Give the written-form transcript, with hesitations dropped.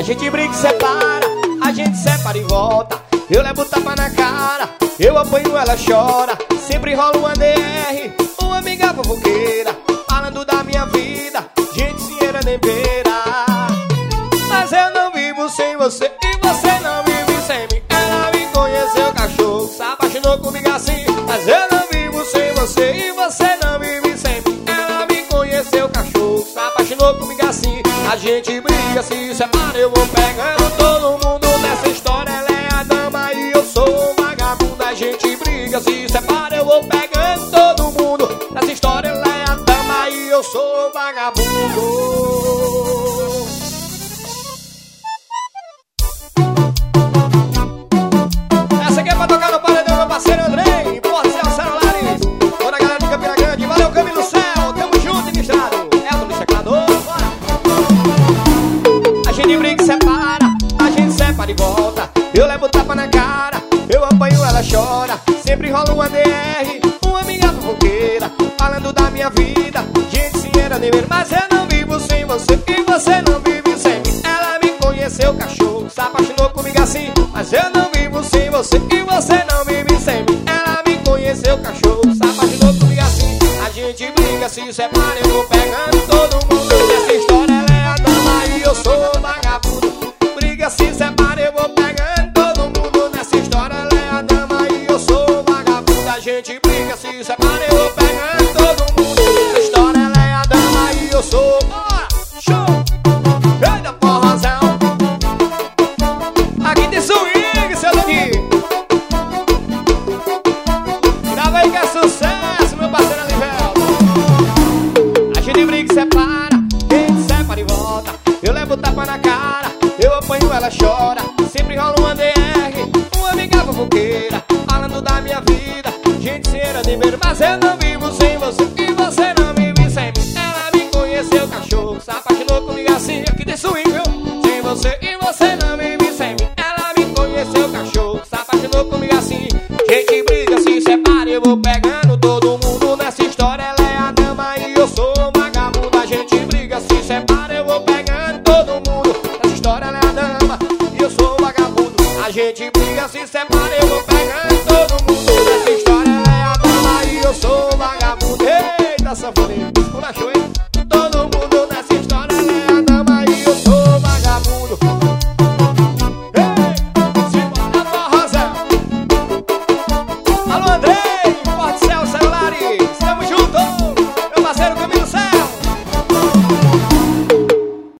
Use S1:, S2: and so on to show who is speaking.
S1: gente briga e separa, a gente separa e volta. Eu levo tapa na cara, eu apanho, ela chora. Sempre rola uma DR, uma amiga fofoqueira, falando da minha vida, gente dinheiro nem beira. Mas eu não vivo sem você e você não vive sem mim. Ela me conheceu, cachorro, se apaixonou comigo assim. Mas eu não vivo sem você e você não vive sem mim. Ela me conheceu, cachorro, se apaixonou comigo assim. A gente briga, se separa, eu vou pegando todo mundo nessa história. Ela é a dama e eu sou o vagabundo. A gente briga, se separa, eu vou pegando todo mundo nessa história. Ela é a dama e eu sou o vagabundo. Essa aqui é pra tocar no paredão, meu parceiro Andrei, Porcel Celulares, toda a galera de Campina Grande. Valeu, Camilo Céu, tamo junto e misturado. É o teclador, bora. A gente briga e separa, a gente separa e volta. Eu levo tapa na cara, eu apanho, ela chora. Sempre rola uma DR, uma amiga fofoqueira, falando da minha vida, gente se era nem ver. Mas eu não vivo sem você e você não vive sem mim. Ela me conheceu, cachorro, se apaixonou comigo assim. Mas eu não vivo sem você e você não vive sem mim. Ela me conheceu, cachorro, se apaixonou comigo assim. A gente briga, se separa, eu vou pegando todo mundo nessa história. Ela é a dama e eu sou o vagabundo. Briga, se separa, eu vou pegando todo mundo nessa história. Ela é a dama e eu sou o vagabundo. A gente briga, se separa, eu vou pegando todo mundo nessa história. Ela é a dama e eu sou. Bora, show! Eita porrazão! Aqui tem swing, seu Dani. Grava aí que é sucesso, meu parceiro Alivelto. A gente briga e separa, quem separa e volta. Eu levo tapa na cara, eu apanho, ela chora. Sempre rola uma DR, uma amiga fofoqueira, falando da minha vida, gente se era de ver. Mas eu não vivo sem você e você não vive sem mim. Ela me conheceu, cachorro, se apaixonou comigo assim. Aqui tem swing, viu? Sem você e você não vive sem mim. Ela me conheceu, cachorro, se apaixonou comigo assim. Gente briga, se separa, eu vou pegar